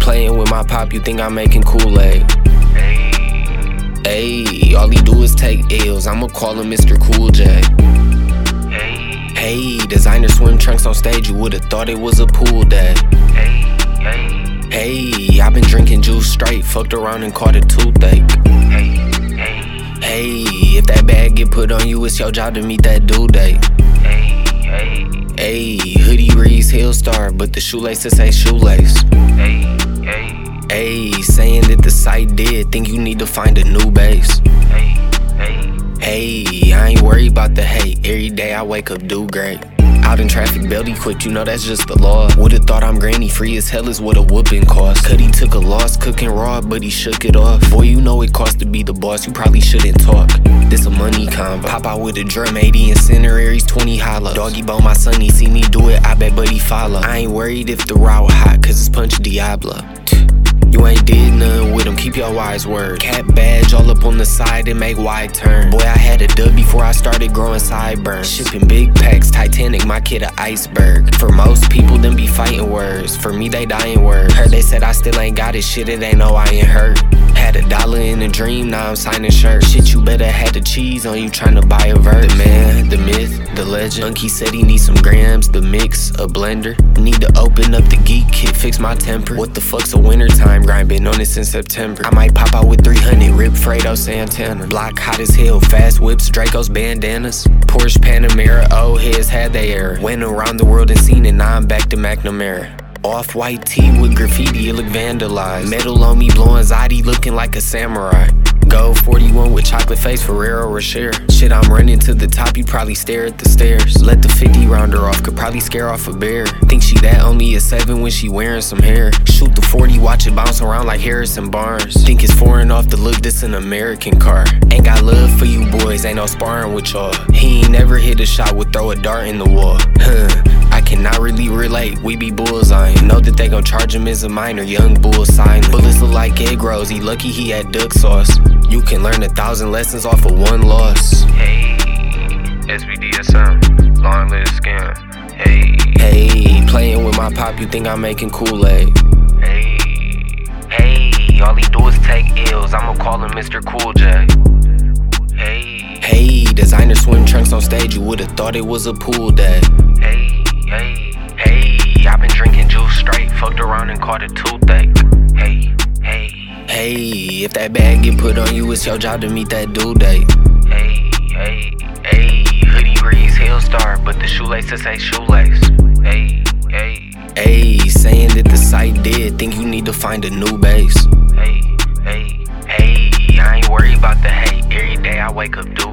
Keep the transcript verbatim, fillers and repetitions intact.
playing with my pop, you think I'm making Kool-Aid. Ayy, all he do is take L's, I'ma call him Mister Cool J. Hey, designer swim trunks on stage, you would've thought it was a pool day. Hey, I've been drinking juice straight, fucked around and caught a toothache. Hey, if that bag get put on you, it's your job to meet that due date. Hey, hoodie reads Hillstar, but the shoelaces say shoelace. Hey, saying that the site did, think you need to find a new base. Hey, I ain't worried about the hate, every day I wake up do great. Out in traffic, belt equipped, you know that's just the law. Would've thought I'm granny free as hell is what a whooping cost. Cuddy took a loss cooking raw, but he shook it off. Boy, you know it costs to be the boss, you probably shouldn't talk. This a money convo. Pop out with a drum, eighty incendiaries, twenty hollow. Doggy bone my son, he see me do it, I bet buddy follow. I ain't worried if the route hot, cause it's Punch Diablo. You ain't did nothing with him, keep your wise word. Cap badge all up on the side and make wide turn. Boy, I had a dub before I started growing sideburns. Shipping big packs, Titanic, my kid a iceberg. For most people, them be fighting words. For me, they dying words. Heard they said I still ain't got it, shit, it ain't no I ain't hurt. Had a dollar in a dream, now I'm signing shirts. Shit, you better had the cheese on you trying to buy a verse. The man, the myth, the legend. Unky said he needs some grams, the mix, a blender. Need to open up the geek kit, fix my temper. What the fuck's a wintertime grind, been on it since September. I might pop out with three hundred, rip Fredo Santana. Block hot as hell, fast whips, Draco's bandanas. Porsche Panamera, old heads had they error. Went around the world and seen it, now I'm back to McNamara. Off-white tee with graffiti, it look vandalized. Metal on me, blowing Zodi, looking like a samurai. Gold forty-one with chocolate face, Ferrero Rocher. Shit, I'm running to the top, you probably stare at the stairs. Let the fifty rounder off, could probably scare off a bear. Think she that only a seven when she wearing some hair. Shoot the forty, watch it bounce around like Harrison Barnes. Think it's foreign off the look, this an American car. Ain't got love for you boys, ain't no sparring with y'all. He ain't never hit a shot, would throw a dart in the wall. Huh, I cannot really relate, we be bullseyeing. Know that they gon' charge him as a minor, young bull signing. Bullets look like egg rolls, he lucky he had duck sauce. You can learn a thousand lessons off of one loss. Hey, S B D S M, long live scam. Hey, hey, playing with my pop, you think I'm making Kool-Aid. Hey, hey, all he do is take L's, I'ma call him Mister Cool J. Hey, hey, designer swim trunks on stage, you would've thought it was a pool day. Hey, hey, hey, I've been drinking juice straight, fucked around and caught a toothache. Hey, hey. Hey, if that bag get put on you, it's your job to meet that due date. Hey, hey, hey, hoodie reads Hillstar, but the shoelaces say shoelace. Hey, hey, hey, saying that the site did, think you need to find a new base. Hey, hey, hey, I ain't worried about the hate, every day I wake up do